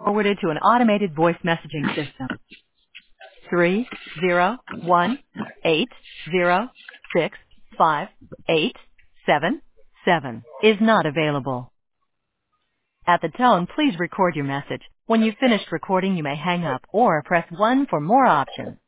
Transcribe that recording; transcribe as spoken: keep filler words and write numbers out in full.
forwarded to an automated voice messaging system. Three zero one eight zero six five eight seven seven is not available. At the tone, please record your message. When you've finished recording, you may hang up or press one for more options.